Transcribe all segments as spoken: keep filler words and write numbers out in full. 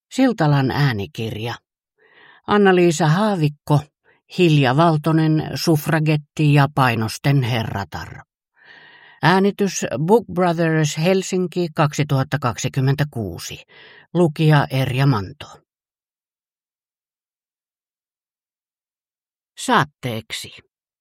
Siltalan äänikirja. Anna-Liisa Haavikko, Hilja Valtonen, suffragetti ja painosten herratar. Äänitys Book Brothers Helsinki kaksituhattakaksikymmentäkuusi. Lukija Erja Manto. Saatteeksi.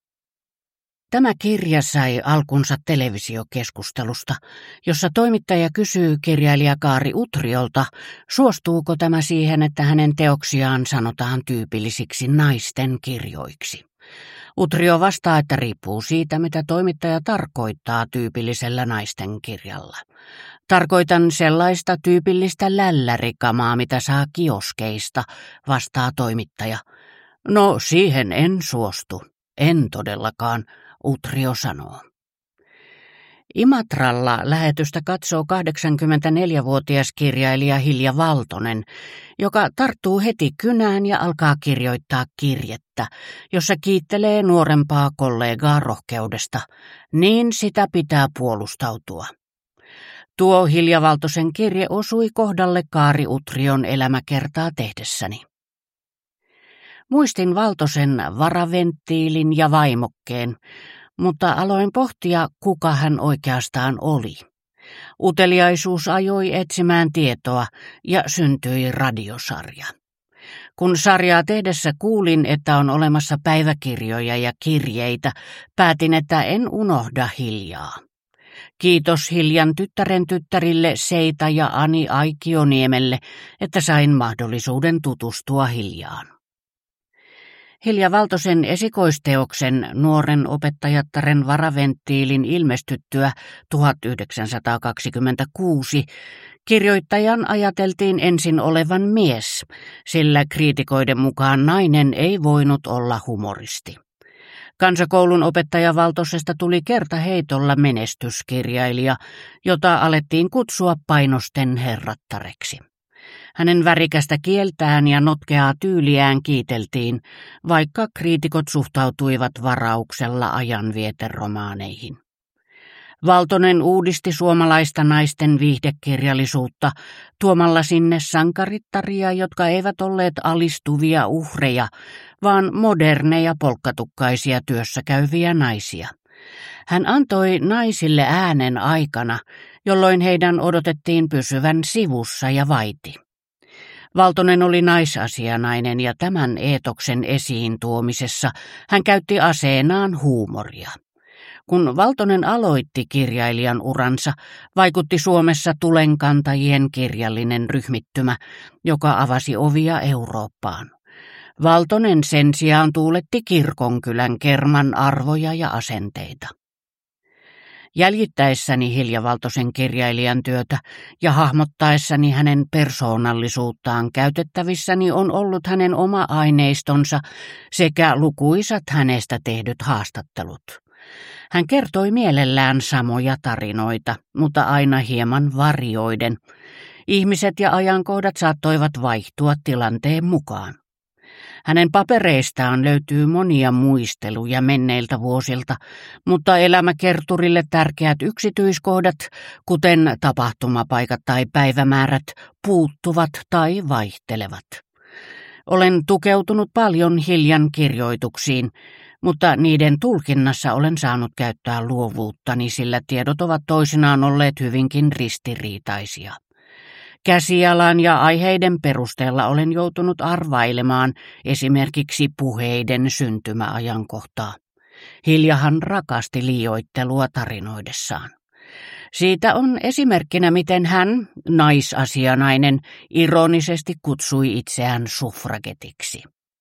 Tämä kirja sai alkunsa televisiokeskustelusta, jossa toimittaja kysyy kirjailija Kaari Utriolta, suostuuko tämä siihen, että hänen teoksiaan sanotaan tyypillisiksi naisten kirjoiksi. Utrio vastaa, että riippuu siitä, mitä toimittaja tarkoittaa tyypillisellä naisten kirjalla. Tarkoitan sellaista tyypillistä lällärikamaa, mitä saa kioskeista, vastaa toimittaja. No, siihen en suostu. En todellakaan, Utrio sanoo. Imatralla lähetystä katsoo kahdeksankymmentäneljävuotias kirjailija Hilja Valtonen, joka tarttuu heti kynään ja alkaa kirjoittaa kirjettä, jossa kiittelee nuorempaa kollegaa rohkeudesta. Niin sitä pitää puolustautua. Tuo Hilja Valtosen kirje osui kohdalle Kaari Utrion elämäkertaa tehdessäni. Muistin Valtosen varaventtiilin ja vaimokkeen, mutta aloin pohtia, kuka hän oikeastaan oli. Uteliaisuus ajoi etsimään tietoa ja syntyi radiosarja. Kun sarjaa tehdessä kuulin, että on olemassa päiväkirjoja ja kirjeitä, päätin, että en unohda Hiljaa. Kiitos Hiljan tyttären tyttärille Seita ja Ani Aikioniemelle, että sain mahdollisuuden tutustua Hiljaan. Hilja Valtosen esikoisteoksen Nuoren opettajattaren varaventtiilin ilmestyttyä tuhatyhdeksänsataakaksikymmentäkuusi kirjoittajan ajateltiin ensin olevan mies, sillä kriitikoiden mukaan nainen ei voinut olla humoristi. Kansakoulun opettaja Valtosesta tuli kertaheitolla menestyskirjailija, jota alettiin kutsua painosten herrattareksi. Hänen värikästä kieltään ja notkeaa tyyliään kiiteltiin, vaikka kriitikot suhtautuivat varauksella ajanvieteromaaneihin. Valtonen uudisti suomalaista naisten viihdekirjallisuutta tuomalla sinne sankarittaria, jotka eivät olleet alistuvia uhreja, vaan moderneja polkkatukkaisia työssäkäyviä naisia. Hän antoi naisille äänen aikana, jolloin heidän odotettiin pysyvän sivussa ja vaiti. Valtonen oli naisasianainen ja tämän eetoksen esiin tuomisessa hän käytti aseenaan huumoria. Kun Valtonen aloitti kirjailijan uransa, vaikutti Suomessa tulenkantajien kirjallinen ryhmittymä, joka avasi ovia Eurooppaan. Valtonen sen sijaan tuuletti kirkonkylän kerman arvoja ja asenteita. Jäljittäessäni Hilja Valtosen kirjailijan työtä ja hahmottaessani hänen persoonallisuuttaan käytettävissäni on ollut hänen oma aineistonsa sekä lukuisat hänestä tehdyt haastattelut. Hän kertoi mielellään samoja tarinoita, mutta aina hieman varioiden. Ihmiset ja ajankohdat saattoivat vaihtua tilanteen mukaan. Hänen papereistaan löytyy monia muisteluja menneiltä vuosilta, mutta elämäkerturille tärkeät yksityiskohdat, kuten tapahtumapaikat tai päivämäärät, puuttuvat tai vaihtelevat. Olen tukeutunut paljon Hiljan kirjoituksiin, mutta niiden tulkinnassa olen saanut käyttää luovuuttani, sillä tiedot ovat toisinaan olleet hyvinkin ristiriitaisia. Käsialan ja aiheiden perusteella olen joutunut arvailemaan esimerkiksi puheiden syntymäajankohtaa. Hiljahan rakasti liioittelua tarinoidessaan. Siitä on esimerkkinä, miten hän, naisasianainen, ironisesti kutsui itseään suffragetiksi.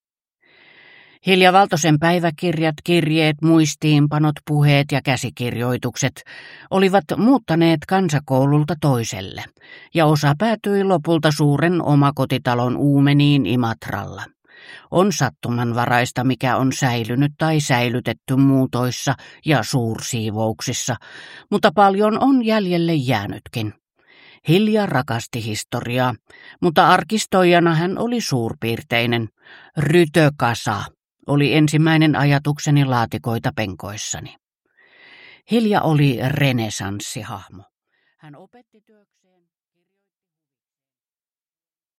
Hilja Valtosen päiväkirjat, kirjeet, muistiinpanot, puheet ja käsikirjoitukset olivat muuttaneet kansakoululta toiselle, ja osa päätyi lopulta suuren omakotitalon uumeniin Imatralla. On sattumanvaraista, mikä on säilynyt tai säilytetty muutoissa ja suursiivouksissa, mutta paljon on jäljelle jäänytkin. Hilja rakasti historiaa, mutta arkistoijana hän oli suurpiirteinen. Rytökasa oli ensimmäinen ajatukseni laatikoita penkoissani. Hilja oli renesanssihahmo. Hän opetti työkseen